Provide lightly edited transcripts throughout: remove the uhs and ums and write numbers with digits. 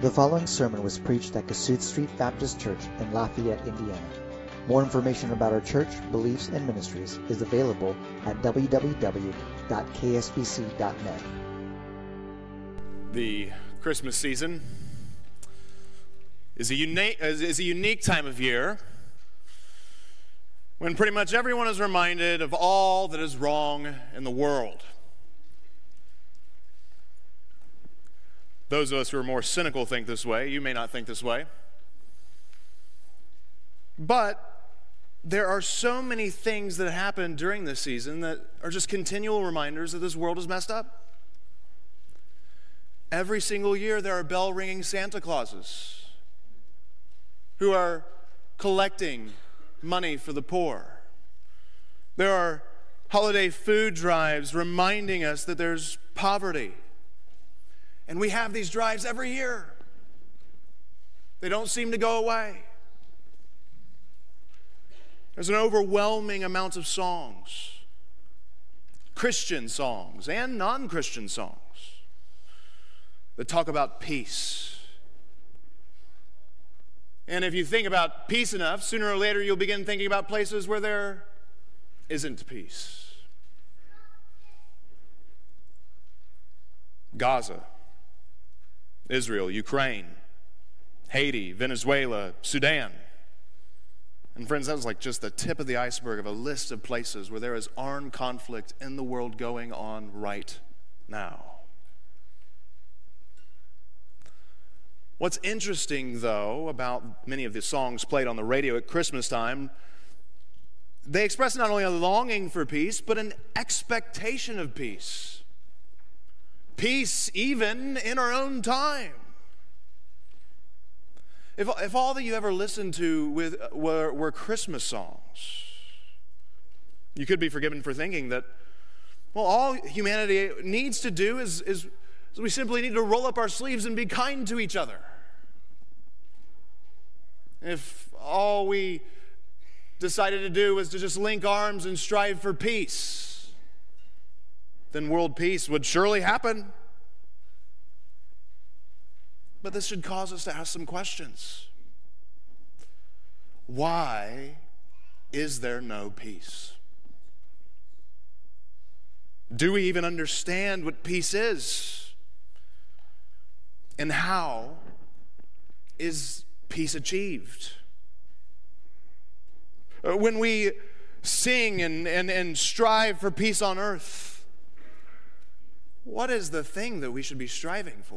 The following sermon was preached at Kossuth Street Baptist Church in Lafayette, Indiana. More information about our church, beliefs, and ministries is available at www.ksbc.net. The Christmas season is a unique time of year when pretty much everyone is reminded of all that is wrong in the world. Those of us who are more cynical think this way. You may not think this way. But there are so many things that happen during this season that are just continual reminders that this world is messed up. Every single year there are bell-ringing Santa Clauses who are collecting money for the poor. There are holiday food drives reminding us that there's poverty. And we have these drives every year. They don't seem to go away. There's an overwhelming amount of songs, Christian songs and non-Christian songs, that talk about peace. And if you think about peace enough, sooner or later you'll begin thinking about places where there isn't peace. Gaza, Israel, Ukraine, Haiti, Venezuela, Sudan. And friends, that was like just the tip of the iceberg of a list of places where there is armed conflict in the world going on right now. What's interesting, though, about many of the songs played on the radio at Christmas time, they express not only a longing for peace, but an expectation of peace. Peace even in our own time. If all that you ever listened to were Christmas songs, you could be forgiven for thinking that, well, all humanity needs to do is we simply need to roll up our sleeves and be kind to each other. If all we decided to do was to just link arms and strive for peace, then world peace would surely happen. But this should cause us to ask some questions. Why is there no peace? Do we even understand what peace is? And how is peace achieved? When we sing and strive for peace on earth, what is the thing that we should be striving for?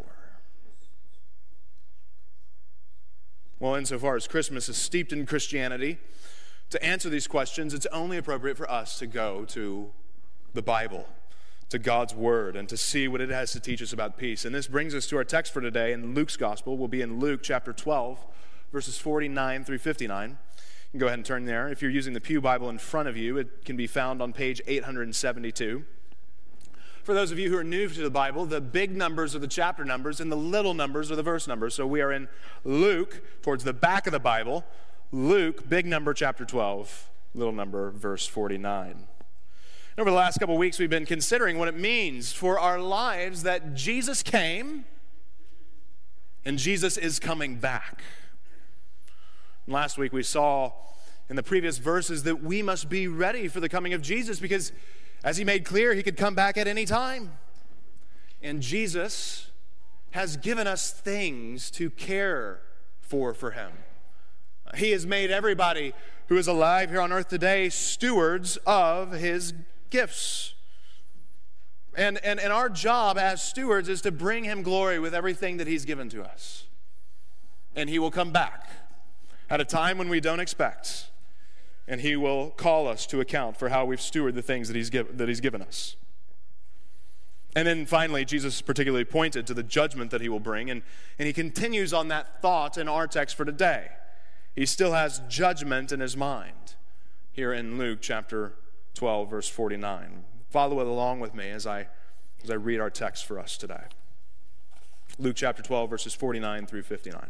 Well, insofar as Christmas is steeped in Christianity, to answer these questions, it's only appropriate for us to go to the Bible, to God's Word, and to see what it has to teach us about peace. And this brings us to our text for today in Luke's Gospel. We'll be in Luke chapter 12, verses 49 through 59. You can go ahead and turn there. If you're using the Pew Bible in front of you, it can be found on page 872. For those of you who are new to the Bible, the big numbers are the chapter numbers and the little numbers are the verse numbers. So we are in Luke, towards the back of the Bible. Luke, big number, chapter 12, little number, verse 49. Over the last couple of weeks, we've been considering what it means for our lives that Jesus came and Jesus is coming back. And last week we saw in the previous verses that we must be ready for the coming of Jesus because, as he made clear, he could come back at any time. And Jesus has given us things to care for him. He has made everybody who is alive here on earth today stewards of his gifts. And our job as stewards is to bring him glory with everything that he's given to us. And he will come back at a time when we don't expect. And he will call us to account for how we've stewarded the things that he's given us. And then finally, Jesus particularly pointed to the judgment that he will bring, and he continues on that thought in our text for today. He still has judgment in his mind here in Luke chapter 12, verse 49. Follow it along with me as I read our text for us today. Luke chapter 12, verses 49 through 59.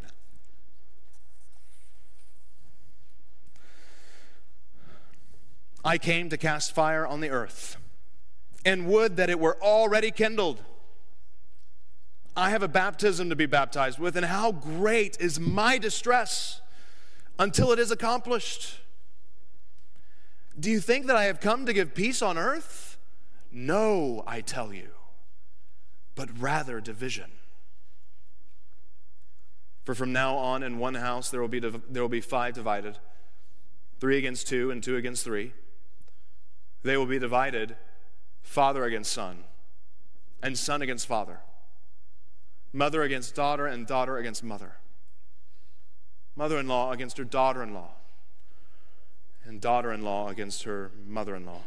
I came to cast fire on the earth, and would that it were already kindled. I have a baptism to be baptized with, and how great is my distress until it is accomplished. Do you think that I have come to give peace on earth? No, I tell you, but rather division. For from now on in one house there will be 5 divided, 3 against 2 and 2 against 3. They will be divided, father against son, and son against father, mother against daughter, and daughter against mother, mother-in-law against her daughter-in-law, and daughter-in-law against her mother-in-law.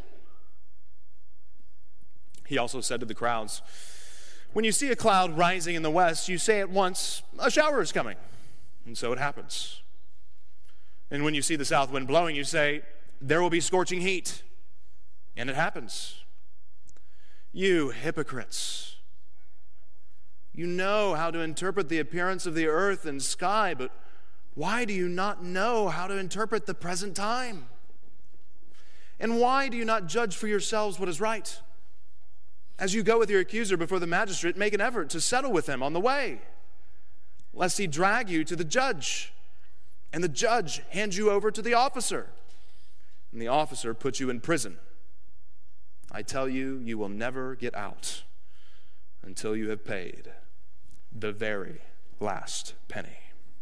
He also said to the crowds, when you see a cloud rising in the west, you say at once, a shower is coming. And so it happens. And when you see the south wind blowing, you say, there will be scorching heat. And it happens. You hypocrites, you know how to interpret the appearance of the earth and sky, but why do you not know how to interpret the present time? And why do you not judge for yourselves what is right? As you go with your accuser before the magistrate, make an effort to settle with him on the way, lest he drag you to the judge, and the judge hand you over to the officer, and the officer puts you in prison. I tell you, you will never get out until you have paid the very last penny.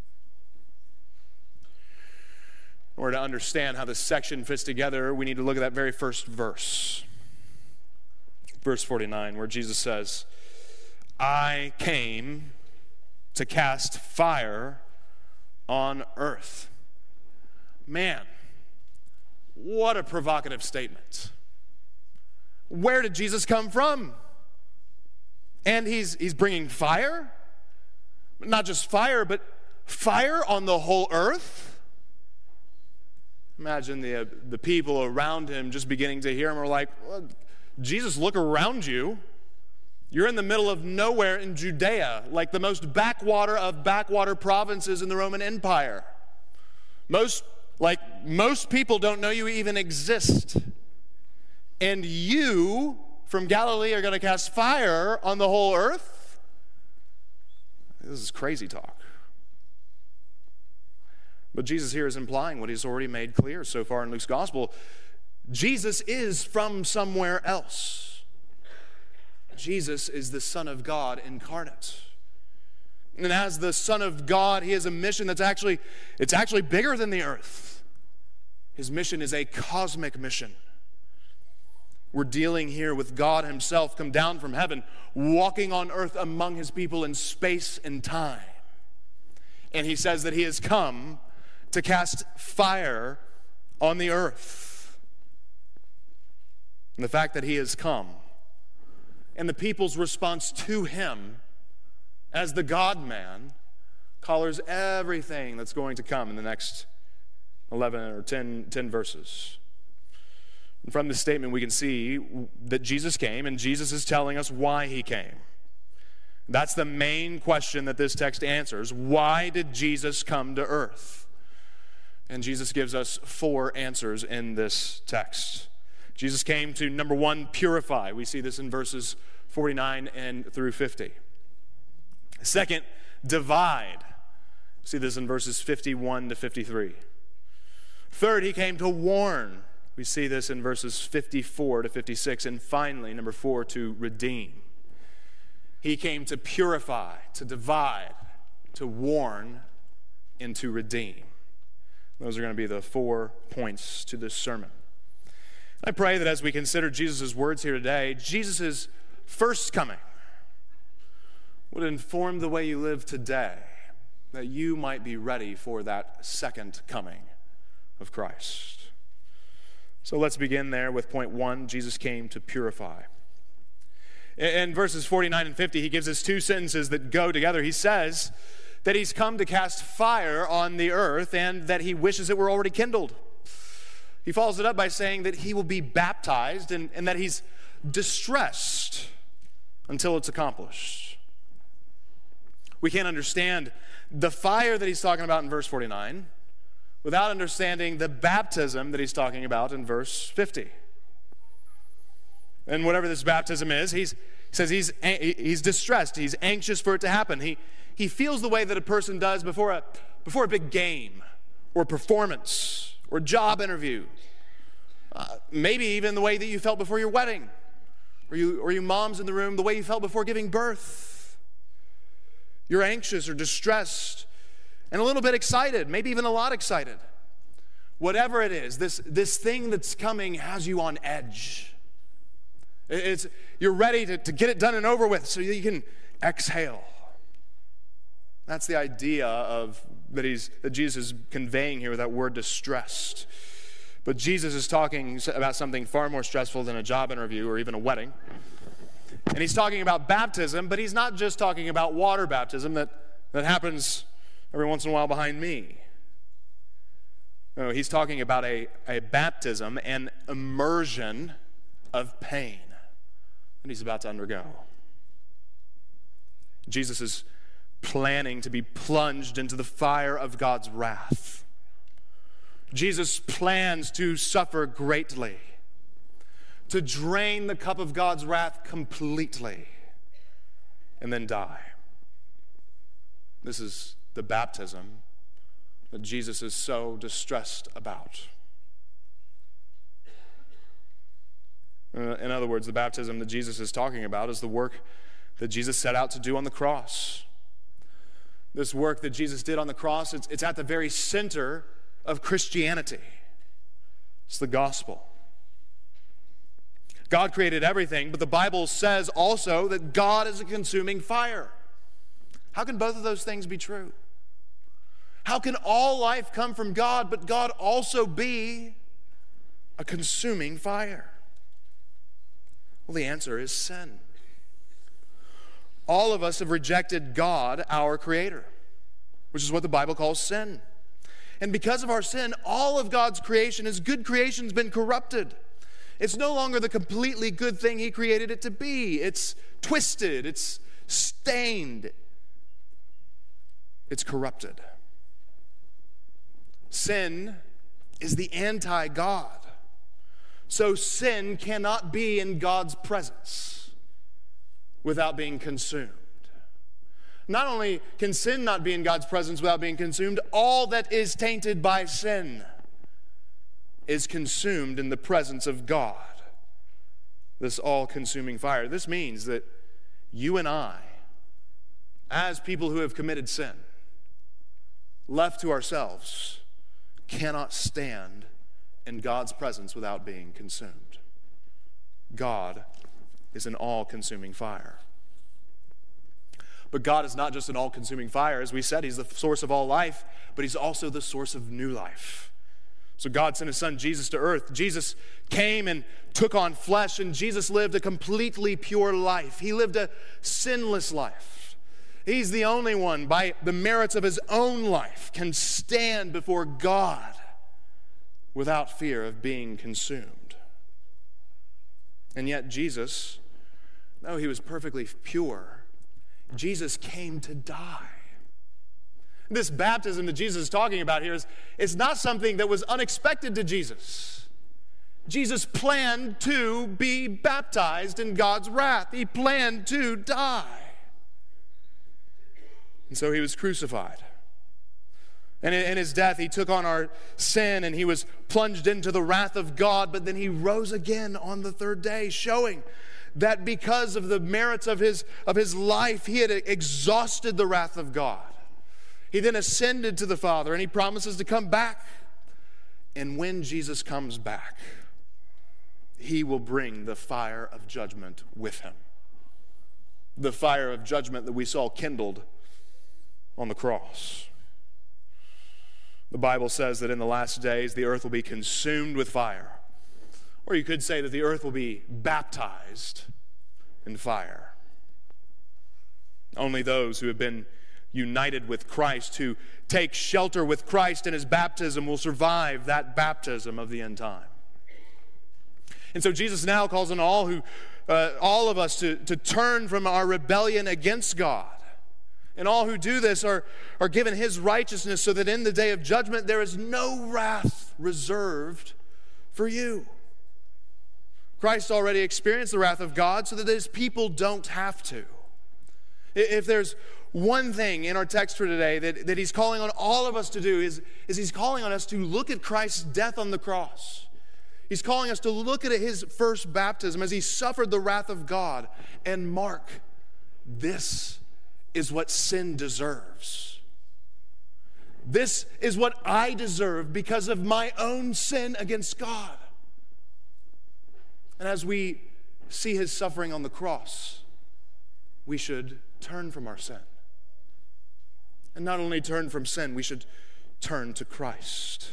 In order to understand how this section fits together, we need to look at that very first verse. Verse 49, where Jesus says, I came to cast fire on earth. Man, what a provocative statement. Where did Jesus come from? And he's bringing fire? Not just fire, but fire on the whole earth? Imagine the people around him just beginning to hear him are like, well, Jesus, look around you. You're in the middle of nowhere in Judea, like the most backwater of backwater provinces in the Roman Empire. Most people don't know you even exist. And you, from Galilee, are going to cast fire on the whole earth? This is crazy talk. But Jesus here is implying what he's already made clear so far in Luke's gospel. Jesus is from somewhere else. Jesus is the Son of God incarnate. And as the Son of God, he has a mission that's actually bigger than the earth. His mission is a cosmic mission. We're dealing here with God himself come down from heaven, walking on earth among his people in space and time. And he says that he has come to cast fire on the earth. And the fact that he has come and the people's response to him as the God-man colors everything that's going to come in the next 11 or 10 verses. And from this statement, we can see that Jesus came, and Jesus is telling us why he came. That's the main question that this text answers. Why did Jesus come to earth? And Jesus gives us 4 answers in this text. Jesus came to, number 1, purify. We see this in verses 49 and through 50. Second, divide. We see this in verses 51 to 53. Third, he came to warn. We see this in verses 54 to 56. And finally, number 4, to redeem. He came to purify, to divide, to warn, and to redeem. Those are going to be the 4 points to this sermon. I pray that as we consider Jesus' words here today, Jesus' first coming would inform the way you live today, that you might be ready for that second coming of Christ. So let's begin there with point 1, Jesus came to purify. In verses 49 and 50, he gives us 2 sentences that go together. He says that he's come to cast fire on the earth and that he wishes it were already kindled. He follows it up by saying that he will be baptized and that he's distressed until it's accomplished. We can't understand the fire that he's talking about in verse 49 without understanding the baptism that he's talking about in verse 50. And whatever this baptism is, He says he's distressed. He's anxious for it to happen. He feels the way that a person does before a big game or performance or job interview. Maybe even the way that you felt before your wedding, or you moms in the room, the way you felt before giving birth. You're anxious or distressed and a little bit excited, maybe even a lot excited. Whatever it is, this thing that's coming has you on edge. You're ready to get it done and over with so you can exhale. That's the idea that Jesus is conveying here with that word distressed. But Jesus is talking about something far more stressful than a job interview or even a wedding. And he's talking about baptism, but he's not just talking about water baptism that happens every once in a while behind me. No, he's talking about a baptism and immersion of pain that he's about to undergo. Jesus is planning to be plunged into the fire of God's wrath. Jesus plans to suffer greatly, to drain the cup of God's wrath completely, and then die. This is the baptism that Jesus is so distressed about. In other words, the baptism that Jesus is talking about is the work that Jesus set out to do on the cross. This work that Jesus did on the cross, it's at the very center of Christianity. It's the gospel. God created everything, but the Bible says also that God is a consuming fire. How can both of those things be true? How can all life come from God, but God also be a consuming fire? Well, the answer is sin. All of us have rejected God, our Creator, which is what the Bible calls sin. And because of our sin, all of God's creation, His good creation, has been corrupted. It's no longer the completely good thing He created it to be. It's twisted, it's stained, it's corrupted. Sin is the anti-God. So sin cannot be in God's presence without being consumed. Not only can sin not be in God's presence without being consumed, all that is tainted by sin is consumed in the presence of God. This all-consuming fire. This means that you and I, as people who have committed sin, left to ourselves, cannot stand in God's presence without being consumed. God is an all-consuming fire. But God is not just an all-consuming fire. As we said, He's the source of all life, but He's also the source of new life. So God sent His Son Jesus to earth. Jesus came and took on flesh, and Jesus lived a completely pure life. He lived a sinless life. He's the only one, by the merits of His own life, can stand before God without fear of being consumed. And yet Jesus, though He was perfectly pure, Jesus came to die. This baptism that Jesus is talking about here is not something that was unexpected to Jesus. Jesus planned to be baptized in God's wrath. He planned to die. And so He was crucified. And in His death, He took on our sin and He was plunged into the wrath of God, but then He rose again on the third day, showing that because of the merits of his life, He had exhausted the wrath of God. He then ascended to the Father, and He promises to come back. And when Jesus comes back, He will bring the fire of judgment with Him. The fire of judgment that we saw kindled on the cross. The Bible says that in the last days, the earth will be consumed with fire. Or you could say that the earth will be baptized in fire. Only those who have been united with Christ, who take shelter with Christ in His baptism, will survive that baptism of the end time. And so Jesus now calls on all of us to turn from our rebellion against God. And all who do this are given His righteousness, so that in the day of judgment there is no wrath reserved for you. Christ already experienced the wrath of God so that his people don't have to. If there's one thing in our text for today that he's calling on all of us to do is he's calling on us to look at Christ's death on the cross. He's calling us to look at his first baptism as he suffered the wrath of God and mark, this is what sin deserves. This is what I deserve because of my own sin against God. And as we see his suffering on the cross, we should turn from our sin. And not only turn from sin, we should turn to Christ.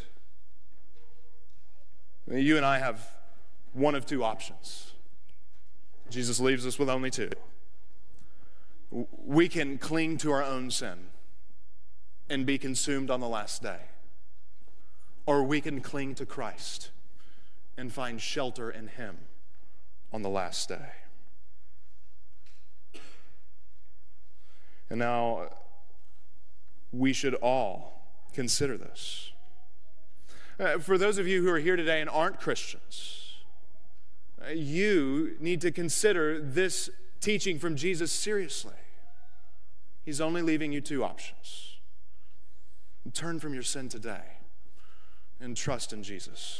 You and I have one of two options. Jesus leaves us with only two. We can cling to our own sin and be consumed on the last day. Or we can cling to Christ and find shelter in him on the last day. And now, we should all consider this. For those of you who are here today and aren't Christians, you need to consider this teaching from Jesus seriously. He's only leaving you two options. Turn from your sin today and trust in Jesus.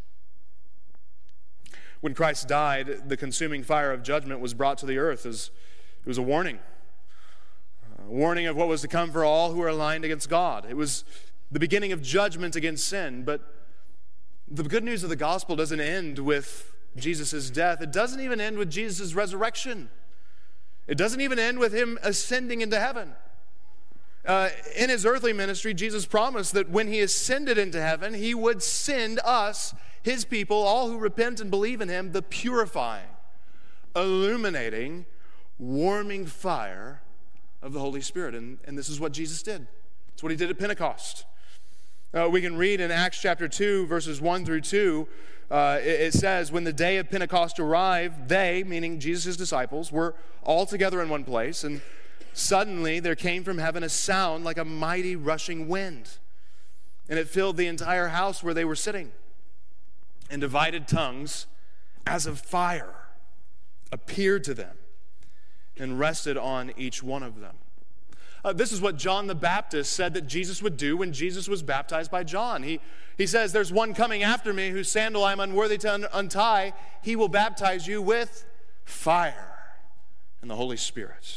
When Christ died, the consuming fire of judgment was brought to the earth. It was a warning. A warning of what was to come for all who are aligned against God. It was the beginning of judgment against sin. But the good news of the gospel doesn't end with Jesus' death. It doesn't even end with Jesus' resurrection. It doesn't even end with him ascending into heaven. In his earthly ministry, Jesus promised that when he ascended into heaven, he would send us, his people, all who repent and believe in him, the purifying, illuminating, warming fire of the Holy Spirit. And this is what Jesus did. It's what he did at Pentecost. We can read in Acts chapter 2, verses 1 through 2, it says, when the day of Pentecost arrived, they, meaning Jesus' disciples, were all together in one place, and suddenly there came from heaven a sound like a mighty rushing wind, and it filled the entire house where they were sitting. And divided tongues, as of fire, appeared to them and rested on each one of them. This is what John the Baptist said that Jesus would do when Jesus was baptized by John. He says, there's one coming after me whose sandal I'm unworthy to untie. He will baptize you with fire and the Holy Spirit.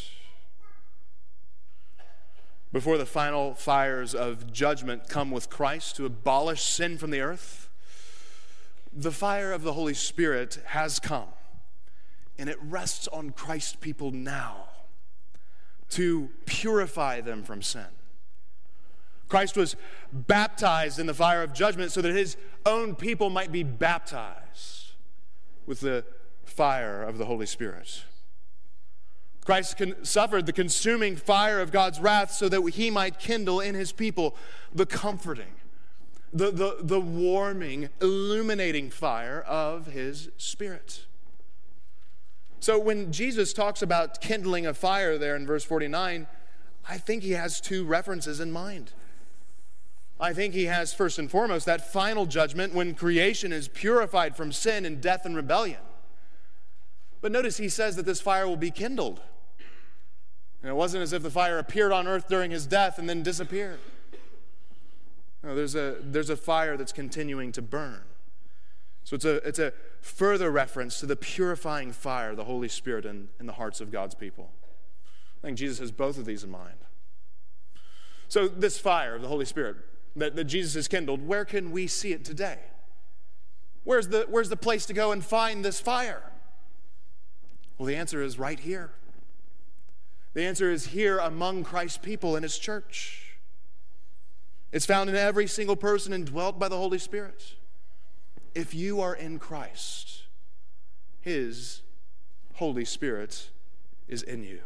Before the final fires of judgment come with Christ to abolish sin from the earth, the fire of the Holy Spirit has come, and it rests on Christ's people now to purify them from sin. Christ was baptized in the fire of judgment so that his own people might be baptized with the fire of the Holy Spirit. Christ suffered the consuming fire of God's wrath so that he might kindle in his people the comforting, the warming, illuminating fire of his Spirit. So when Jesus talks about kindling a fire there in verse 49, I think he has two references in mind. I think he has, first and foremost, that final judgment when creation is purified from sin and death and rebellion. But notice he says that this fire will be kindled. And it wasn't as if the fire appeared on earth during his death and then disappeared. No, there's a fire that's continuing to burn. So it's a further reference to the purifying fire, the Holy Spirit, in the hearts of God's people. I think Jesus has both of these in mind. So this fire of the Holy Spirit that Jesus has kindled, where can we see it today? Where's the place to go and find this fire? Well, the answer is right here. The answer is here among Christ's people in his church. It's found in every single person indwelt by the Holy Spirit. If you are in Christ, his Holy Spirit is in you.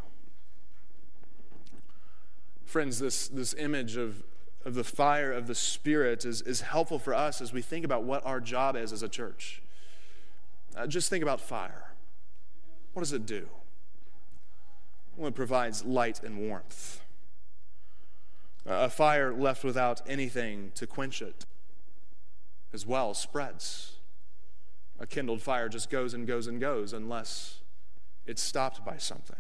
Friends, this image of the fire of the Spirit is helpful for us as we think about what our job is as a church. Just think about fire. What does it do? Well, it provides light and warmth. A fire left without anything to quench it as well spreads. A kindled fire just goes and goes and goes unless it's stopped by something.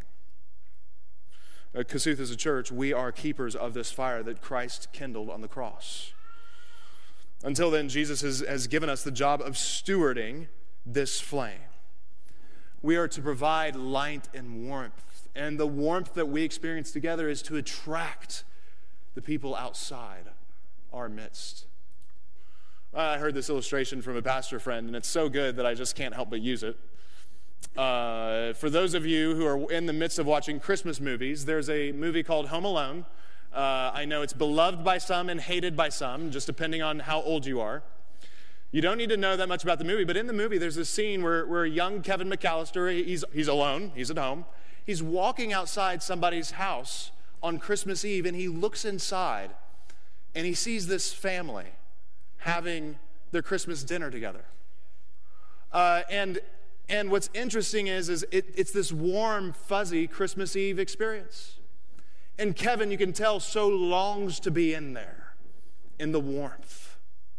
Kossuth as a church, we are keepers of this fire that Christ kindled on the cross. Until then, Jesus has given us the job of stewarding this flame. We are to provide light and warmth, and the warmth that we experience together is to attract the people outside our midst. I heard this illustration from a pastor friend, and it's so good that I just can't help but use it. For those of you who are in the midst of watching Christmas movies, there's a movie called Home Alone. I know it's beloved by some and hated by some, just depending on how old you are. You don't need to know that much about the movie, but in the movie there's this scene where young Kevin McAllister, he's alone, he's at home. He's walking outside somebody's house on Christmas Eve, and he looks inside, and he sees this family having their Christmas dinner together. And what's interesting is it's this warm, fuzzy Christmas Eve experience. And Kevin, you can tell, so longs to be in there, in the warmth.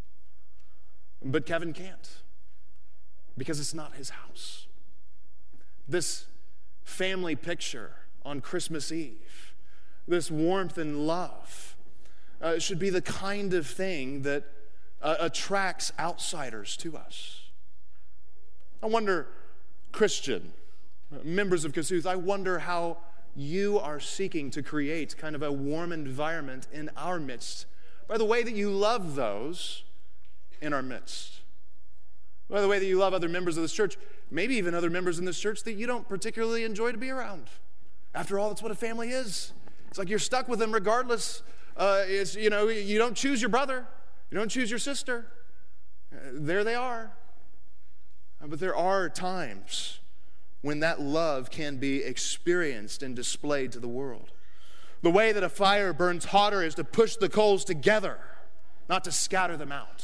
But Kevin can't, because it's not his house. This family picture on Christmas Eve, this warmth and love, should be the kind of thing that attracts outsiders to us. I wonder, Christian, members of Kossuth, I wonder how you are seeking to create kind of a warm environment in our midst by the way that you love those in our midst. By the way that you love other members of this church, maybe even other members in this church that you don't particularly enjoy to be around. After all, that's what a family is. It's like you're stuck with them regardless. You don't choose your brother. You don't choose your sister. There they are. But there are times when that love can be experienced and displayed to the world. The way that a fire burns hotter is to push the coals together, not to scatter them out.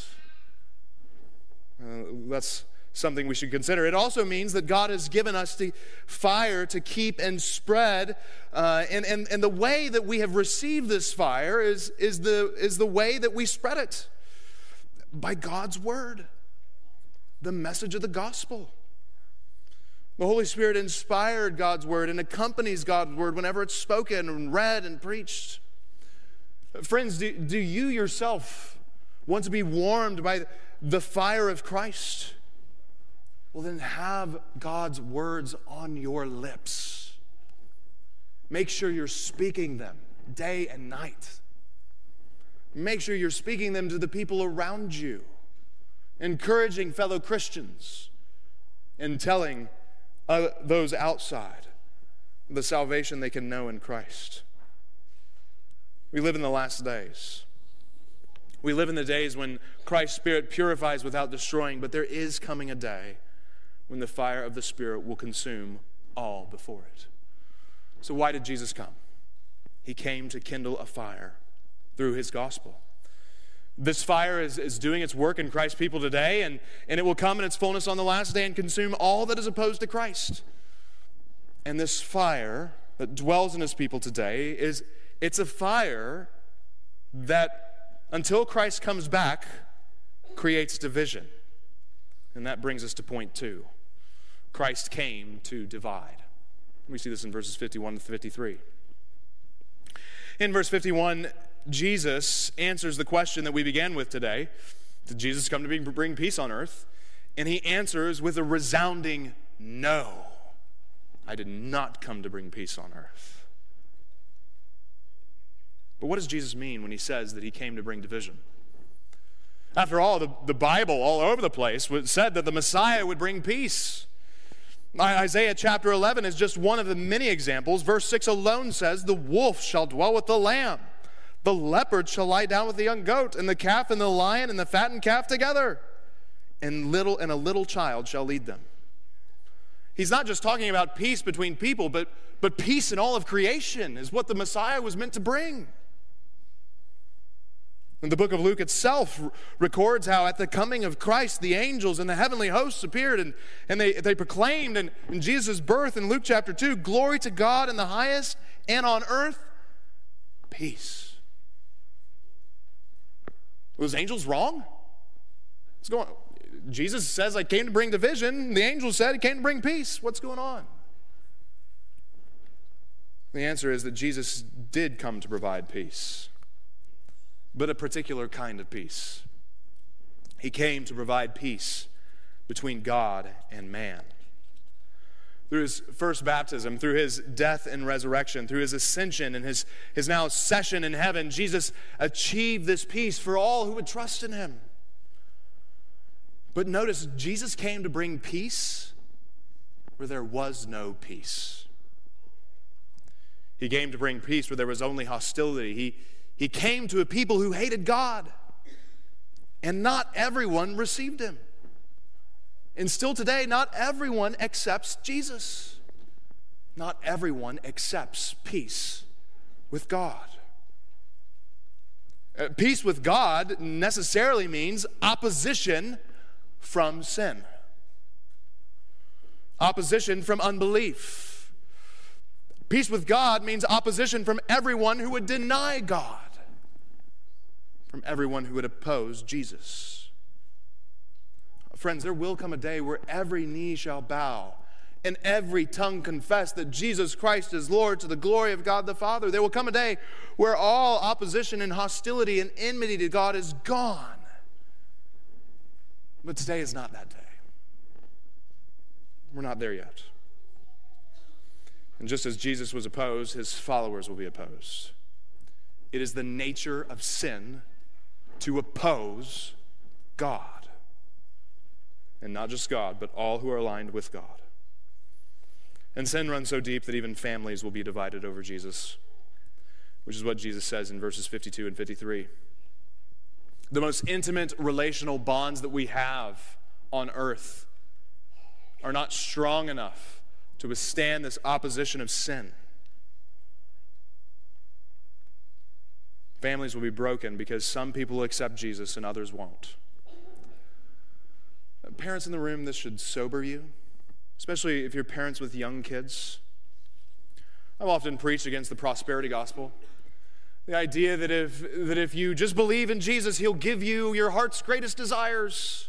That's something we should consider. It also means that God has given us the fire to keep and spread, and the way that we have received this fire is the way that we spread it, by God's word, the message of the gospel. The Holy Spirit inspired God's word and accompanies God's word whenever it's spoken and read and preached. Friends, do you yourself want to be warmed by the fire of Christ? Well, then have God's words on your lips. Make sure you're speaking them day and night. Make sure you're speaking them to the people around you, encouraging fellow Christians, and telling those outside the salvation they can know in Christ. We live in the last days. We live in the days when Christ's Spirit purifies without destroying, but there is coming a day when the fire of the Spirit will consume all before it. So why did Jesus come? He came to kindle a fire through his gospel. This fire is doing its work in Christ's people today, and it will come in its fullness on the last day and consume all that is opposed to Christ. And this fire that dwells in his people today it's a fire that, until Christ comes back, creates division. And that brings us to point 2. Christ came to divide. We see this in verses 51 to 53. In verse 51, Jesus answers the question that we began with today. Did Jesus come to bring peace on earth? And he answers with a resounding no. I did not come to bring peace on earth. But what does Jesus mean when he says that he came to bring division? After all, the Bible all over the place said that the Messiah would bring peace. Isaiah chapter 11 is just one of the many examples. Verse 6 alone says, the wolf shall dwell with the lamb. The leopard shall lie down with the young goat, and the calf and the lion and the fattened calf together. And a little child shall lead them. He's not just talking about peace between people, but peace in all of creation is what the Messiah was meant to bring. And the book of Luke itself records how at the coming of Christ, the angels and the heavenly hosts appeared and they proclaimed in Jesus' birth in Luke chapter 2, glory to God in the highest, and on earth, peace. Was angels wrong? Jesus says, I came to bring division. The angel said he came to bring peace. What's going on? The answer is that Jesus did come to provide peace, but a particular kind of peace. He came to provide peace between God and man. Through his first baptism, through his death and resurrection, through his ascension and his now session in heaven, Jesus achieved this peace for all who would trust in him. But notice, Jesus came to bring peace where there was no peace. He came to bring peace where there was only hostility. He came to a people who hated God, and not everyone received him. And still today, not everyone accepts Jesus. Not everyone accepts peace with God. Peace with God necessarily means opposition from sin, opposition from unbelief. Peace with God means opposition from everyone who would deny God, from everyone who would oppose Jesus. Friends, there will come a day where every knee shall bow and every tongue confess that Jesus Christ is Lord to the glory of God the Father. There will come a day where all opposition and hostility and enmity to God is gone. But today is not that day. We're not there yet. And just as Jesus was opposed, his followers will be opposed. It is the nature of sin to oppose God. And not just God, but all who are aligned with God. And sin runs so deep that even families will be divided over Jesus, which is what Jesus says in verses 52 and 53. The most intimate relational bonds that we have on earth are not strong enough to withstand this opposition of sin. Families will be broken because some people will accept Jesus and others won't. Parents in the room, this should sober you, especially if you're parents with young kids. I've often preached against the prosperity gospel. The idea that if you just believe in Jesus, he'll give you your heart's greatest desires.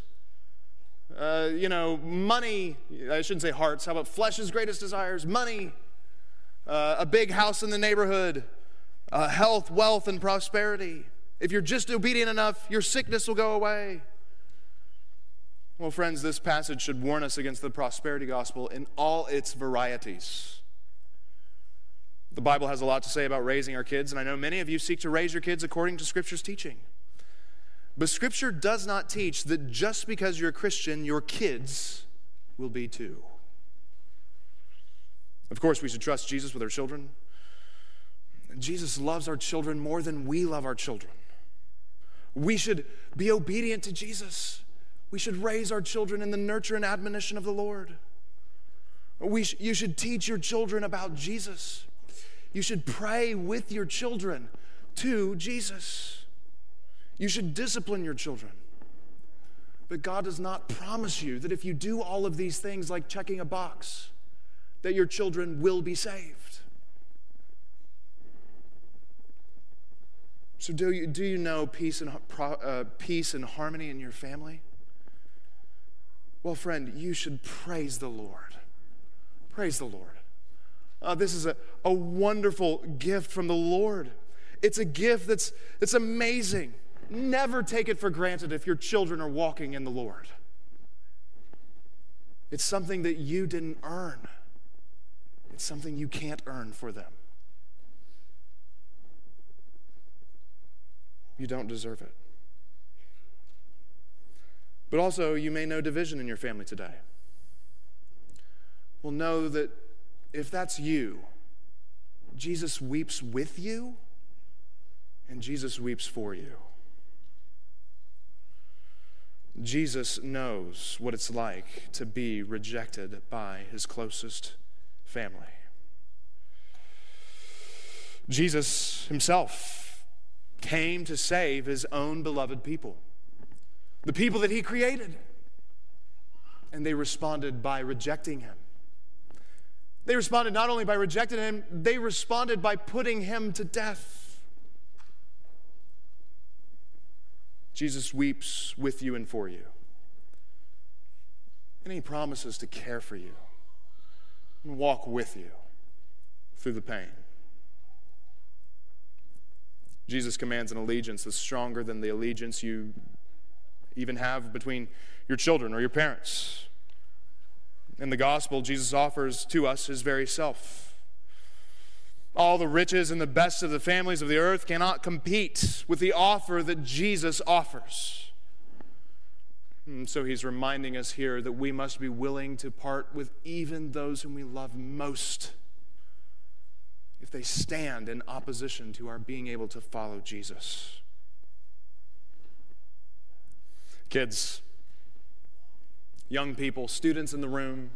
Money, I shouldn't say hearts, how about flesh's greatest desires? Money, a big house in the neighborhood, health, wealth, and prosperity. If you're just obedient enough, your sickness will go away. Well, friends, this passage should warn us against the prosperity gospel in all its varieties. The Bible has a lot to say about raising our kids, and I know many of you seek to raise your kids according to Scripture's teaching. But Scripture does not teach that just because you're a Christian, your kids will be too. Of course, we should trust Jesus with our children. Jesus loves our children more than we love our children. We should be obedient to Jesus. We should raise our children in the nurture and admonition of the Lord. You should teach your children about Jesus. You should pray with your children to Jesus. You should discipline your children. But God does not promise you that if you do all of these things like checking a box, that your children will be saved. So do you know peace and harmony in your family? Well, friend, you should praise the Lord. Praise the Lord. This is a wonderful gift from the Lord. It's a gift that's amazing. Never take it for granted if your children are walking in the Lord. It's something that you didn't earn. It's something you can't earn for them. You don't deserve it. But also, you may know division in your family today. Well, know that if that's you, Jesus weeps with you, and Jesus weeps for you. Jesus knows what it's like to be rejected by his closest family. Jesus himself came to save his own beloved people, the people that he created. And they responded by rejecting him. They responded not only by rejecting him, they responded by putting him to death. Jesus weeps with you and for you. And he promises to care for you and walk with you through the pain. Jesus commands an allegiance that's stronger than the allegiance you even have between your children or your parents. In the gospel, Jesus offers to us his very self. All the riches and the best of the families of the earth cannot compete with the offer that Jesus offers. And so he's reminding us here that we must be willing to part with even those whom we love most if they stand in opposition to our being able to follow Jesus. Kids, young people, students in the room,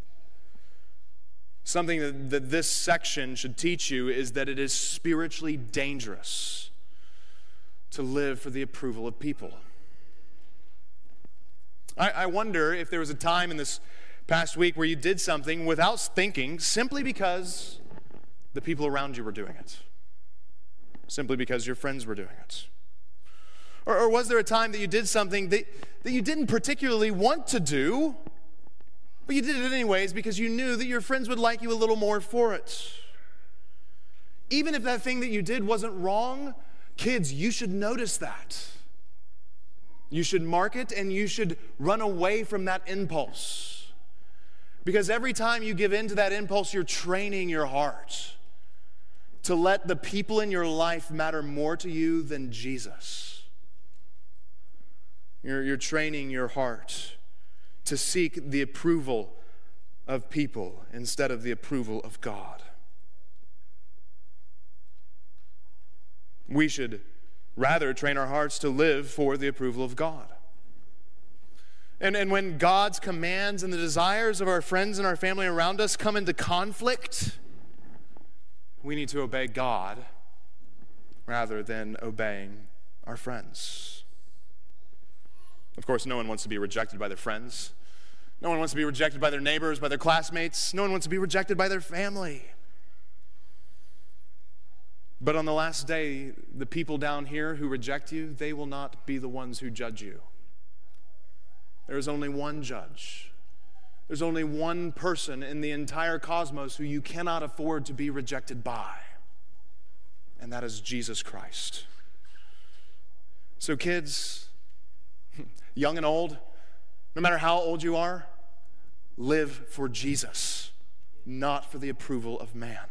something that this section should teach you is that it is spiritually dangerous to live for the approval of people. I wonder if there was a time in this past week where you did something without thinking, simply because the people around you were doing it, simply because your friends were doing it. Or was there a time that you did something that you didn't particularly want to do, but you did it anyways because you knew that your friends would like you a little more for it? Even if that thing that you did wasn't wrong, kids, you should notice that. You should mark it, and you should run away from that impulse. Because every time you give in to that impulse, you're training your heart to let the people in your life matter more to you than Jesus. You're training your heart to seek the approval of people instead of the approval of God. We should rather train our hearts to live for the approval of God. And when God's commands and the desires of our friends and our family around us come into conflict, we need to obey God rather than obeying our friends. Of course, no one wants to be rejected by their friends. No one wants to be rejected by their neighbors, by their classmates. No one wants to be rejected by their family. But on the last day, the people down here who reject you, they will not be the ones who judge you. There is only one judge. There's only one person in the entire cosmos who you cannot afford to be rejected by, and that is Jesus Christ. So kids, young and old, no matter how old you are, live for Jesus, not for the approval of man.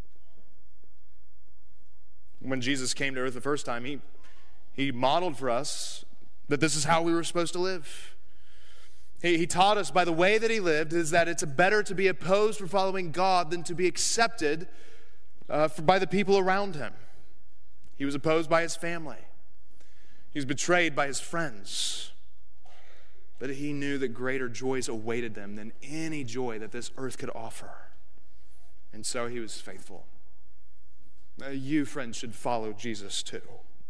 When Jesus came to earth the first time, he modeled for us that this is how we were supposed to live. He taught us by the way that he lived is that it's better to be opposed for following God than to be accepted by the people around him. He was opposed by his family. He was betrayed by his friends. But he knew that greater joys awaited them than any joy that this earth could offer. And so he was faithful. You, friends, should follow Jesus too.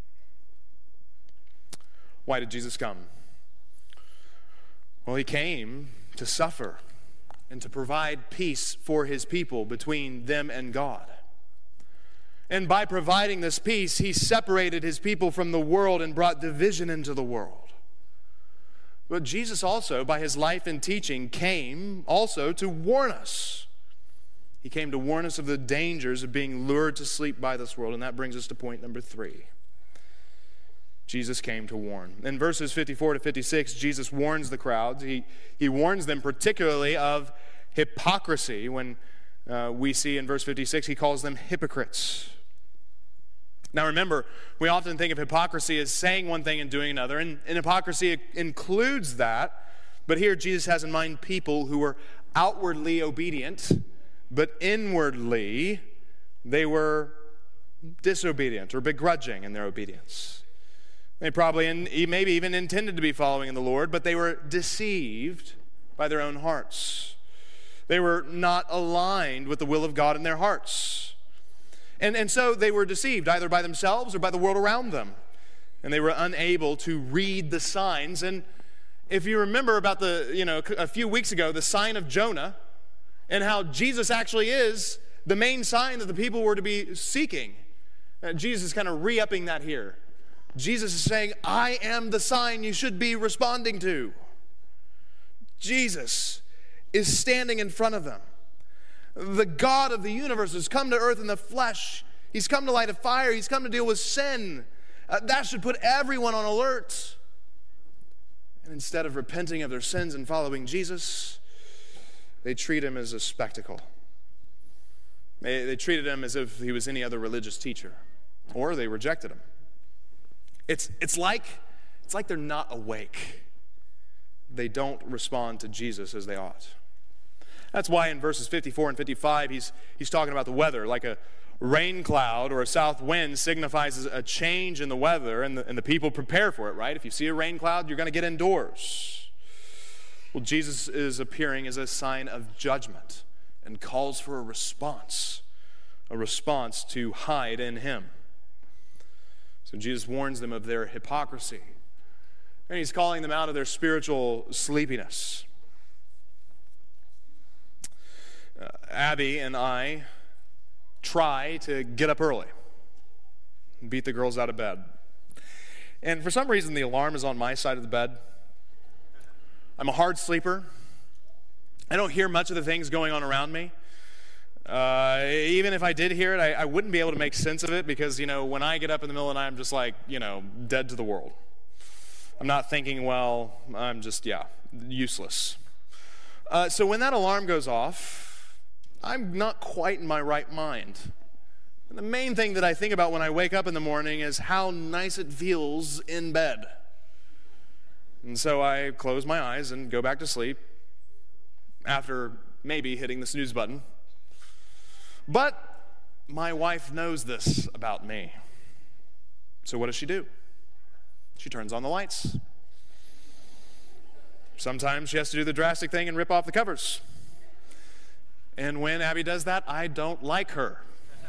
Why did Jesus come? Well, he came to suffer and to provide peace for his people between them and God. And by providing this peace, he separated his people from the world and brought division into the world. But Jesus also, by his life and teaching, came also to warn us. He came to warn us of the dangers of being lured to sleep by this world. And that brings us to point number 3. Jesus came to warn. In verses 54 to 56, Jesus warns the crowds. He warns them particularly of hypocrisy. When we see in verse 56, he calls them hypocrites. Now remember, we often think of hypocrisy as saying one thing and doing another, and hypocrisy includes that. But here Jesus has in mind people who were outwardly obedient, but inwardly they were disobedient or begrudging in their obedience. They probably maybe even intended to be following in the Lord, but they were deceived by their own hearts. They were not aligned with the will of God in their hearts. And so they were deceived either by themselves or by the world around them. And they were unable to read the signs. And if you remember about a few weeks ago, the sign of Jonah, and how Jesus actually is the main sign that the people were to be seeking. Jesus is kind of re-upping that here. Jesus is saying, I am the sign you should be responding to. Jesus is standing in front of them. The God of the universe has come to earth in the flesh. He's come to light a fire. He's come to deal with sin. That should put everyone on alert. And instead of repenting of their sins and following Jesus, they treat him as a spectacle. They treated him as if he was any other religious teacher, or they rejected him. It's like they're not awake. They don't respond to Jesus as they ought. That's why in verses 54 and 55, he's talking about the weather, like a rain cloud or a south wind signifies a change in the weather, and the people prepare for it, right? If you see a rain cloud, you're going to get indoors. Well, Jesus is appearing as a sign of judgment and calls for a response to hide in him. So Jesus warns them of their hypocrisy, and he's calling them out of their spiritual sleepiness. Abby and I try to get up early and beat the girls out of bed. And for some reason, the alarm is on my side of the bed. I'm a hard sleeper. I don't hear much of the things going on around me. Even if I did hear it, I wouldn't be able to make sense of it because, when I get up in the middle of the night, I'm just like, dead to the world. I'm not thinking well. I'm just, useless. So when that alarm goes off, I'm not quite in my right mind. And the main thing that I think about when I wake up in the morning is how nice it feels in bed. And so I close my eyes and go back to sleep after maybe hitting the snooze button. But my wife knows this about me. So what does she do? She turns on the lights. Sometimes she has to do the drastic thing and rip off the covers. And when Abby does that, I don't like her.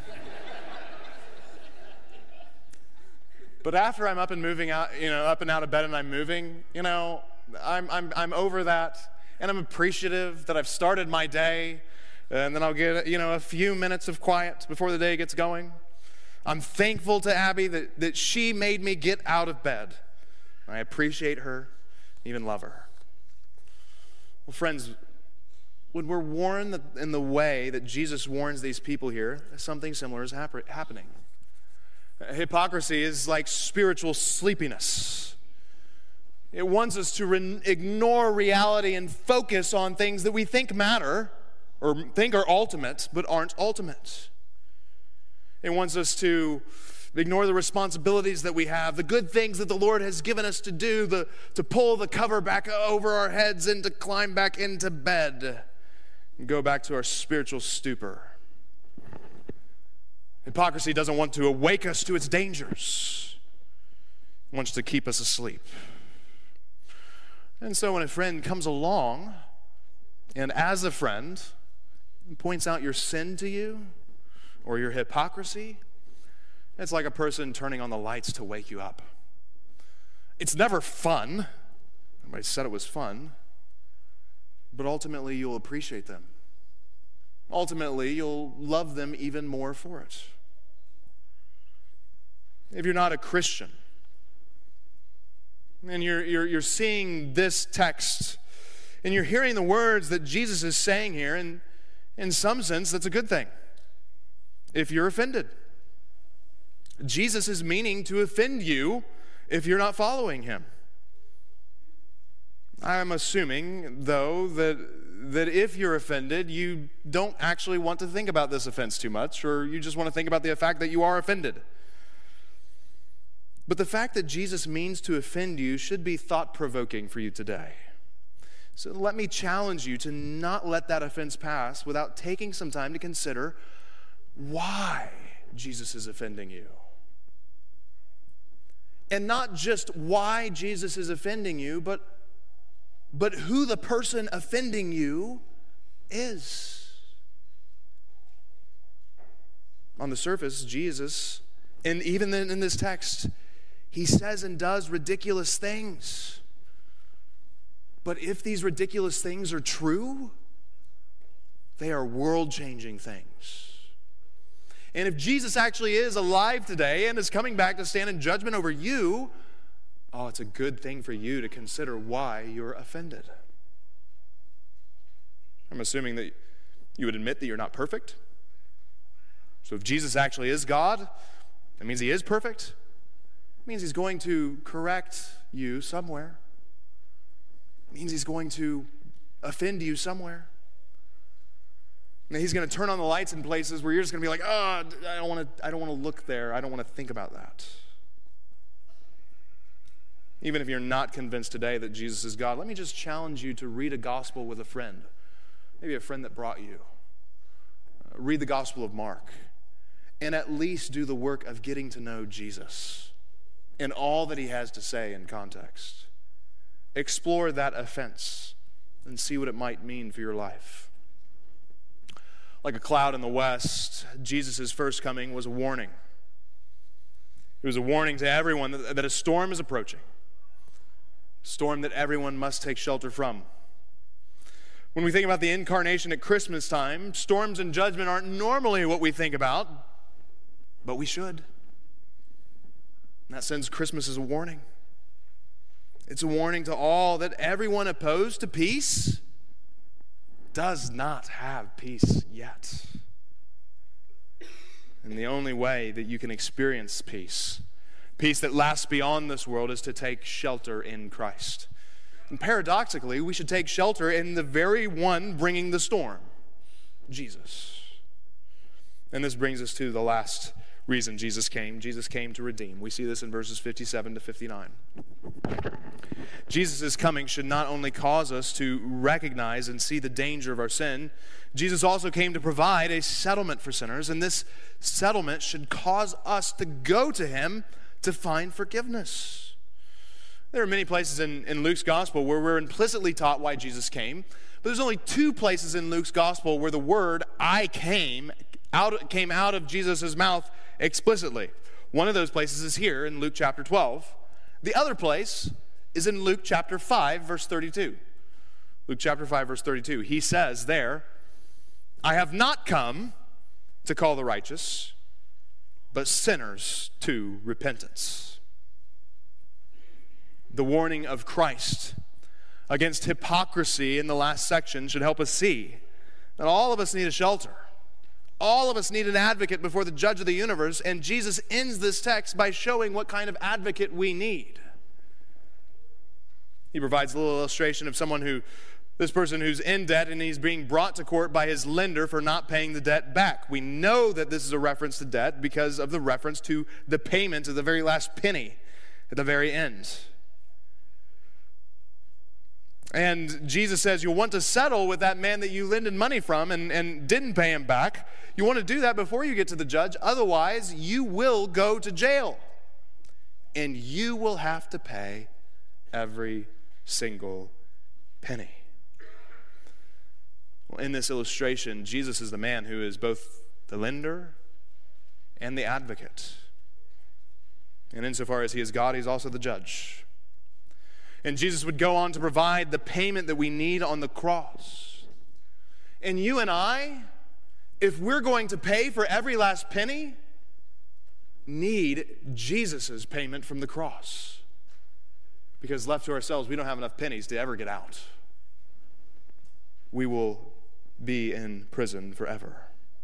But after I'm up and moving out, up and out of bed and I'm moving, I'm over that, and I'm appreciative that I've started my day, and then I'll get a few minutes of quiet before the day gets going. I'm thankful to Abby that she made me get out of bed. I appreciate her, even love her. Well, friends, when we're warned in the way that Jesus warns these people here, something similar is happening. Hypocrisy is like spiritual sleepiness. It wants us to ignore reality and focus on things that we think matter or think are ultimate but aren't ultimate. It wants us to ignore the responsibilities that we have, the good things that the Lord has given us to do, to pull the cover back over our heads and to climb back into bed and go back to our spiritual stupor. Hypocrisy doesn't want to awake us to its dangers. It wants to keep us asleep. And so when a friend comes along and as a friend points out your sin to you or your hypocrisy, it's like a person turning on the lights to wake you up. It's never fun. Nobody said it was fun. But ultimately, you'll appreciate them. Ultimately, you'll love them even more for it. If you're not a Christian, and you're seeing this text, and you're hearing the words that Jesus is saying here, and in some sense, that's a good thing. If you're offended, Jesus is meaning to offend you if you're not following him. I'm assuming, though, that if you're offended, you don't actually want to think about this offense too much, or you just want to think about the fact that you are offended. But the fact that Jesus means to offend you should be thought-provoking for you today. So let me challenge you to not let that offense pass without taking some time to consider why Jesus is offending you. And not just why Jesus is offending you, but who the person offending you is. On the surface, Jesus, and even in this text, he says and does ridiculous things. But if these ridiculous things are true, they are world-changing things. And if Jesus actually is alive today and is coming back to stand in judgment over you, it's a good thing for you to consider why you're offended. I'm assuming that you would admit that you're not perfect. So if Jesus actually is God, that means he is perfect. It means he's going to correct you somewhere. It means he's going to offend you somewhere. And he's going to turn on the lights in places where you're just going to be like, oh, I don't want to look there. I don't want to think about that. Even if you're not convinced today that Jesus is God, let me just challenge you to read a gospel with a friend. Maybe a friend that brought you. Read the Gospel of Mark. And at least do the work of getting to know Jesus and all that he has to say in context. Explore that offense and see what it might mean for your life. Like a cloud in the west, Jesus' first coming was a warning. It was a warning to everyone that a storm is approaching. A storm that everyone must take shelter from. When we think about the incarnation at Christmas time, storms and judgment aren't normally what we think about, but we should. In that sense, Christmas is a warning. It's a warning to all that everyone opposed to peace does not have peace yet. And the only way that you can experience peace that lasts beyond this world, is to take shelter in Christ. And paradoxically, we should take shelter in the very one bringing the storm, Jesus. And this brings us to the last reason Jesus came. Jesus came to redeem. We see this in verses 57 to 59. Jesus' coming should not only cause us to recognize and see the danger of our sin, Jesus also came to provide a settlement for sinners, and this settlement should cause us to go to him to find forgiveness. There are many places in Luke's gospel where we're implicitly taught why Jesus came, but there's only 2 places in Luke's gospel where the word "I came" came out of Jesus' mouth explicitly. One of those places is here in Luke chapter 12. The other place is in Luke chapter 5, verse 32. Luke chapter 5, verse 32. He says there, "I have not come to call the righteous, but sinners to repentance." The warning of Christ against hypocrisy in the last section should help us see that all of us need a shelter. All of us need an advocate before the judge of the universe, and Jesus ends this text by showing what kind of advocate we need. He provides a little illustration of this person who's in debt and he's being brought to court by his lender for not paying the debt back. We know that this is a reference to debt because of the reference to the payment of the very last penny at the very end. And Jesus says, you'll want to settle with that man that you lended money from and didn't pay him back. You want to do that before you get to the judge. Otherwise, you will go to jail. And you will have to pay every single penny. Well, in this illustration, Jesus is the man who is both the lender and the advocate. And insofar as he is God, he's also the judge. And Jesus would go on to provide the payment that we need on the cross. And you and I, if we're going to pay for every last penny, need Jesus' payment from the cross. Because left to ourselves, we don't have enough pennies to ever get out. We will be in prison forever.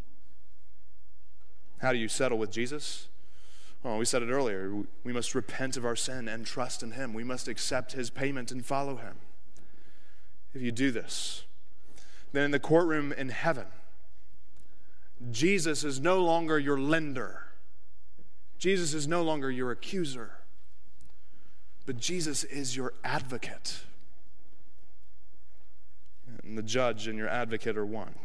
How do you settle with Jesus? Oh, we said it earlier. We must repent of our sin and trust in him. We must accept his payment and follow him. If you do this, then in the courtroom in heaven, Jesus is no longer your lender. Jesus is no longer your accuser. But Jesus is your advocate. And the judge and your advocate are one.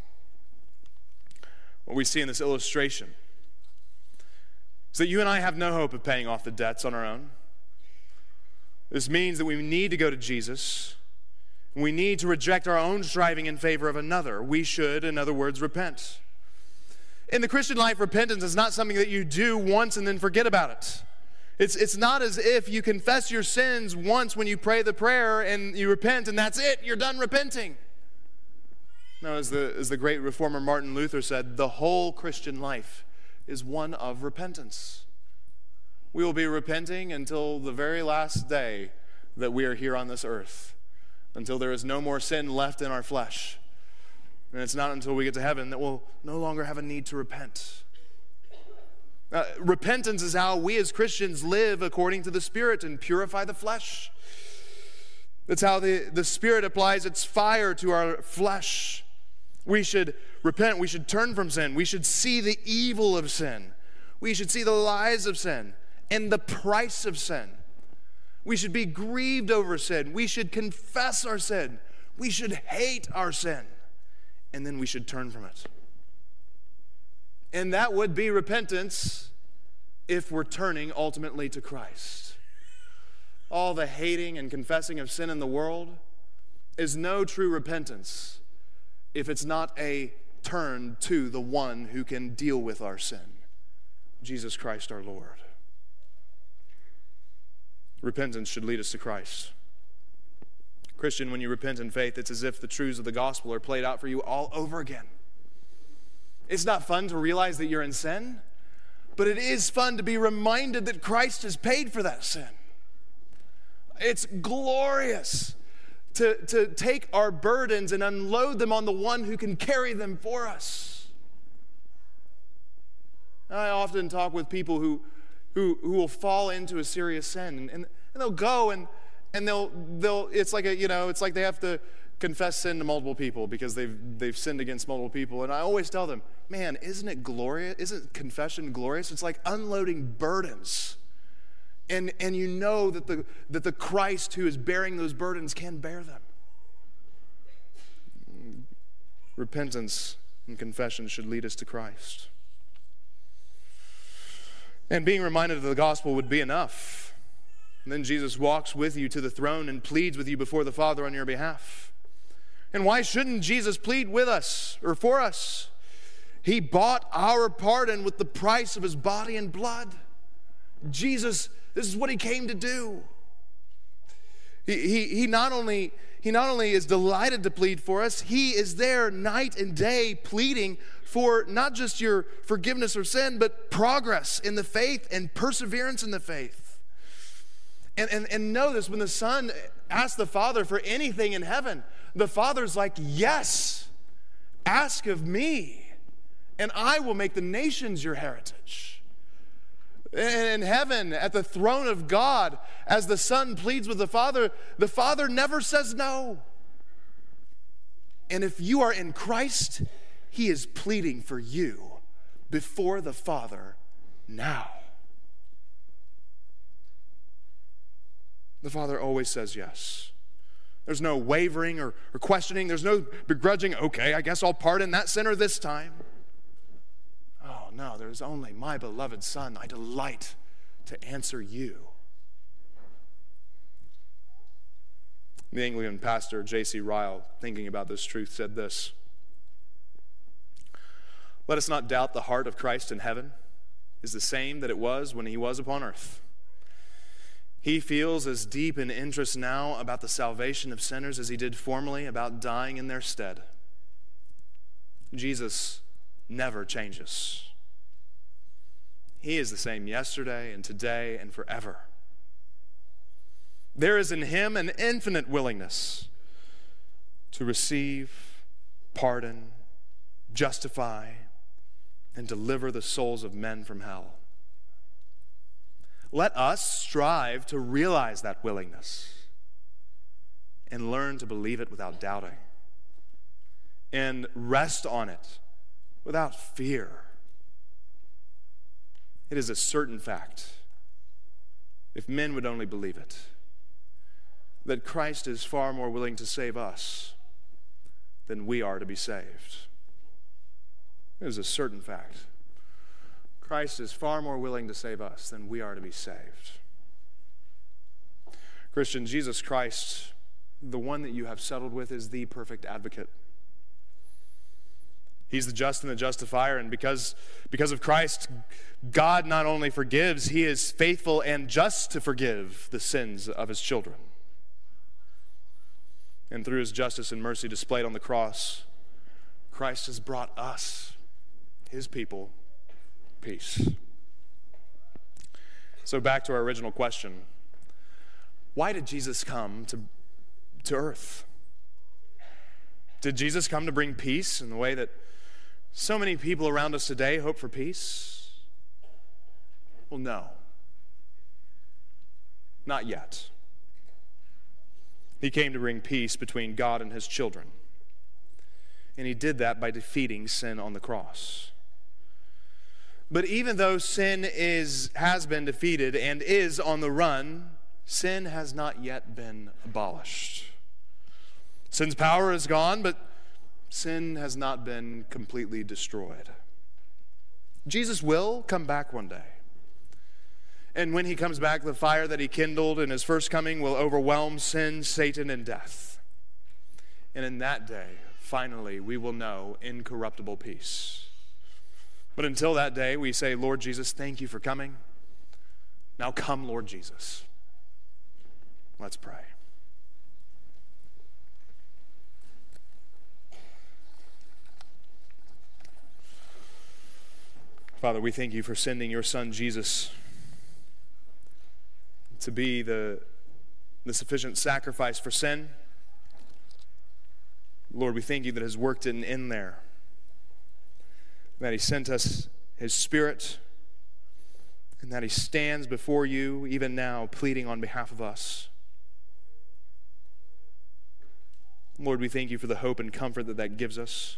What we see in this illustration is that you and I have no hope of paying off the debts on our own. This means that we need to go to Jesus. We need to reject our own striving in favor of another. We should, in other words, repent. In the Christian life, repentance is not something that you do once and then forget about it. It's not as if you confess your sins once when you pray the prayer and you repent and that's it, you're done repenting. No, as the great reformer Martin Luther said, the whole Christian life is one of repentance. We will be repenting until the very last day that we are here on this earth, until there is no more sin left in our flesh, And it's not until we get to heaven that we'll no longer have a need to repent. Repentance is how we as Christians live according to the Spirit and purify the flesh. That's how the Spirit applies its fire to our flesh. We should repent. We should turn from sin. We should see the evil of sin. We should see the lies of sin and the price of sin. We should be grieved over sin. We should confess our sin. We should hate our sin. And then we should turn from it. And that would be repentance if we're turning ultimately to Christ. All the hating and confessing of sin in the world is no true repentance if it's not a turn to the one who can deal with our sin, Jesus Christ our Lord. Repentance should lead us to Christ. Christian, when you repent in faith, it's as if the truths of the gospel are played out for you all over again. It's not fun to realize that you're in sin, but it is fun to be reminded that Christ has paid for that sin. It's glorious to take our burdens and unload them on the one who can carry them for us. I often talk with people who will fall into a serious sin, and they'll go and they'll it's like it's like they have to confess sin to multiple people because they've sinned against multiple people. And I always tell them, man, isn't it glorious? Isn't confession glorious? It's like unloading burdens. And you know that the Christ who is bearing those burdens can bear them. Repentance and confession should lead us to Christ. And being reminded of the gospel would be enough. And then Jesus walks with you to the throne and pleads with you before the Father on your behalf. And why shouldn't Jesus plead with us or for us? He bought our pardon with the price of his body and blood. Jesus, this is what he came to do. He not only is delighted to plead for us, he is there night and day pleading for not just your forgiveness of sin, but progress in the faith and perseverance in the faith. And know this, when the Son asks the Father for anything in heaven, the Father's like, yes, ask of me, and I will make the nations your heritage. And in heaven, at the throne of God, as the Son pleads with the Father never says no. And if you are in Christ, he is pleading for you before the Father now. The Father always says yes. There's no wavering or questioning. There's no begrudging, okay, I guess I'll pardon that sinner this time. Oh, no, there's only my beloved Son. I delight to answer you. The Anglican pastor, J.C. Ryle, thinking about this truth, said this: "Let us not doubt the heart of Christ in heaven is the same that it was when he was upon earth. He feels as deep an interest now about the salvation of sinners as he did formerly about dying in their stead. Jesus never changes. He is the same yesterday and today and forever. There is in him an infinite willingness to receive, pardon, justify, and deliver the souls of men from hell. Let us strive to realize that willingness and learn to believe it without doubting and rest on it without fear. It is a certain fact, if men would only believe it, that Christ is far more willing to save us than we are to be saved. It is a certain fact. Christ is far more willing to save us than we are to be saved. Christian, Jesus Christ, the one that you have settled with, is the perfect advocate. He's the just and the justifier, and because of Christ, God not only forgives, he is faithful and just to forgive the sins of his children. And through his justice and mercy displayed on the cross, Christ has brought us, his people, peace. So back to our original question. Why did Jesus come to earth? Did Jesus come to bring peace in the way that so many people around us today hope for peace? Well, no. Not yet. He came to bring peace between God and his children. And he did that by defeating sin on the cross. But even though sin has been defeated and is on the run, sin has not yet been abolished. Sin's power is gone, but sin has not been completely destroyed. Jesus will come back one day. And when he comes back, the fire that he kindled in his first coming will overwhelm sin, Satan, and death. And in that day, finally, we will know incorruptible peace. But until that day, we say, Lord Jesus, thank you for coming. Now come, Lord Jesus. Let's pray. Father, we thank you for sending your Son, Jesus, to be the sufficient sacrifice for sin. Lord, we thank you that his work didn't end there, that he sent us his Spirit, and that he stands before you even now pleading on behalf of us. Lord, we thank you for the hope and comfort that that gives us.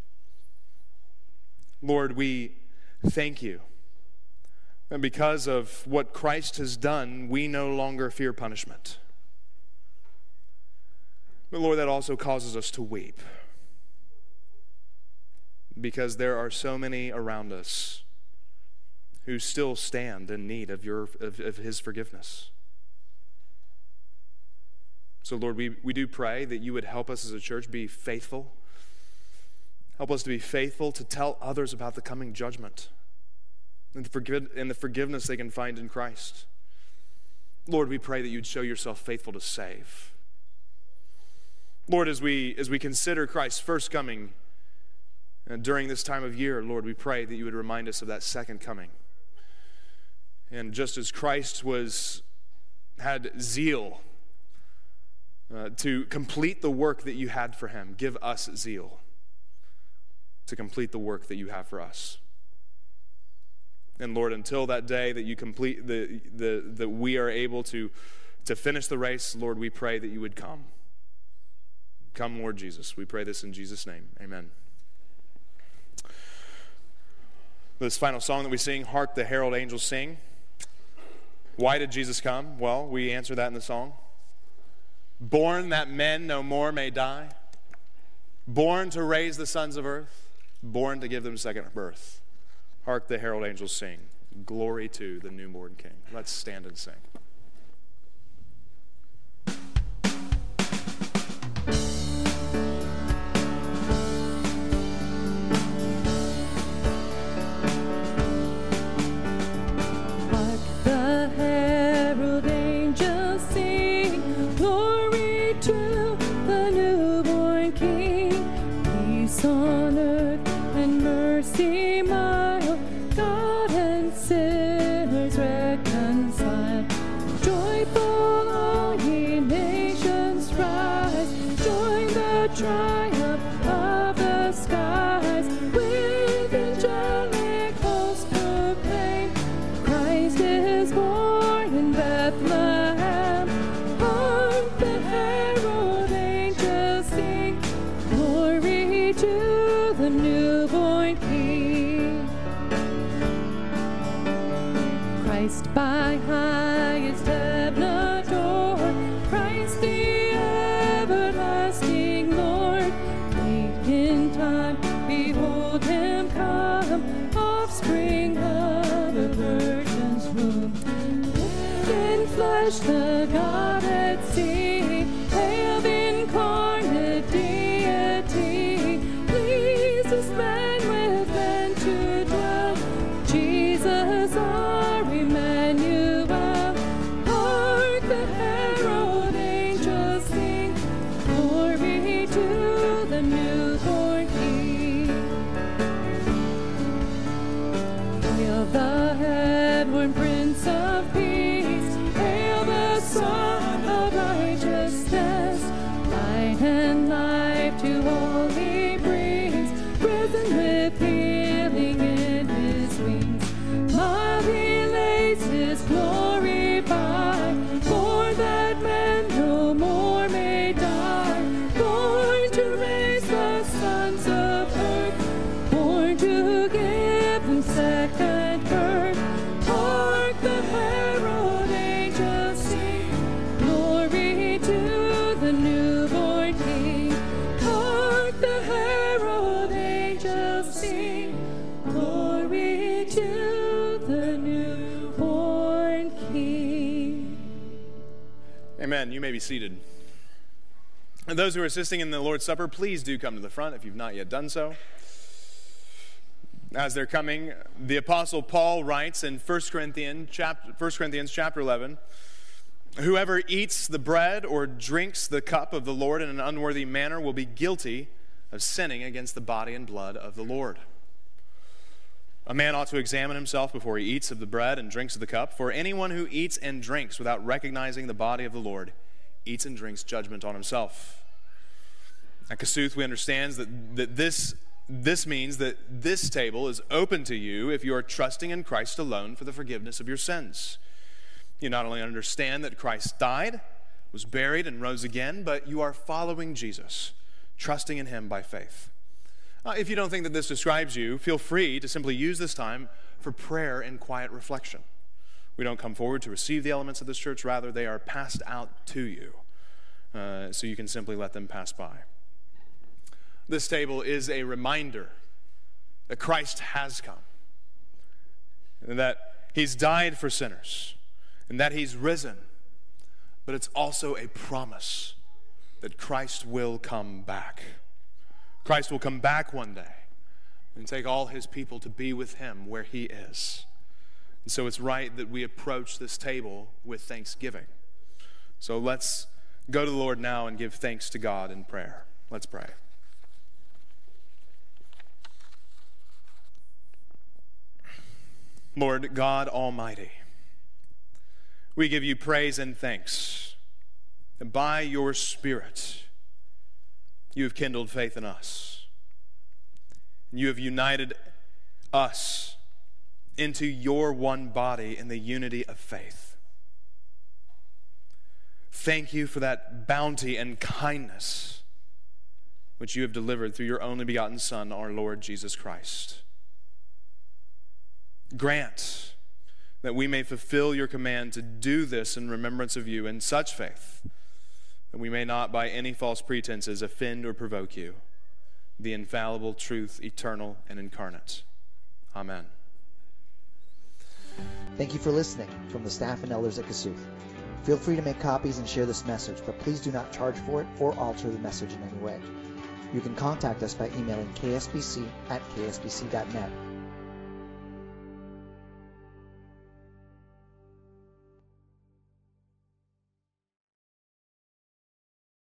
Lord, we thank you. And because of what Christ has done, we no longer fear punishment. But Lord, that also causes us to weep. Because there are so many around us who still stand in need of his forgiveness. So Lord, we do pray that you would help us as a church be faithful. Help us to be faithful to tell others about the coming judgment and the forgiveness they can find in Christ. Lord, we pray that you'd show yourself faithful to save. Lord, as we consider Christ's first coming during this time of year, Lord, we pray that you would remind us of that second coming. And just as Christ had zeal to complete the work that you had for him, give us zeal to complete the work that you have for us. And Lord, until that day that you complete that we are able to finish the race, Lord, we pray that you would come. Come, Lord Jesus. We pray this in Jesus' name. Amen. This final song that we sing, Hark the Herald Angels Sing. Why did Jesus come? Well, we answer that in the song. Born that men no more may die. Born to raise the sons of earth. Born to give them second birth. Hark the herald angels sing. Glory to the newborn King. Let's stand and sing. The God at sea, hail incarnate deity, please this man with men to dwell. Jesus our Emmanuel, hark the herald angels sing, glory to the newborn King. Hail the heavenward Prince of Peace, Son of righteousness, Amen. You may be seated. And those who are assisting in the Lord's Supper, please do come to the front if you've not yet done so. As they're coming, the Apostle Paul writes in 1 Corinthians chapter 11, "Whoever eats the bread or drinks the cup of the Lord in an unworthy manner will be guilty of sinning against the body and blood of the Lord. A man ought to examine himself before he eats of the bread and drinks of the cup. For anyone who eats and drinks without recognizing the body of the Lord eats and drinks judgment on himself." At Kasuth, we understand that this means that this table is open to you if you are trusting in Christ alone for the forgiveness of your sins. You not only understand that Christ died, was buried, and rose again, but you are following Jesus, trusting in him by faith. If you don't think that this describes you, feel free to simply use this time for prayer and quiet reflection. We don't come forward to receive the elements of this church. Rather, they are passed out to you, so you can simply let them pass by. This table is a reminder that Christ has come, and that he's died for sinners, and that he's risen. But it's also a promise that Christ will come back. Christ will come back one day and take all his people to be with him where he is. And so it's right that we approach this table with thanksgiving. So let's go to the Lord now and give thanks to God in prayer. Let's pray. Lord God Almighty, we give you praise and thanks that by your Spirit you have kindled faith in us. You have united us into your one body in the unity of faith. Thank you for that bounty and kindness which you have delivered through your only begotten Son, our Lord Jesus Christ. Grant that we may fulfill your command to do this in remembrance of you in such faith that we may not by any false pretenses offend or provoke you, the infallible truth, eternal and incarnate. Amen. Thank you for listening from the staff and elders at Kasuth. Feel free to make copies and share this message, but please do not charge for it or alter the message in any way. You can contact us by emailing ksbc@ksbc.net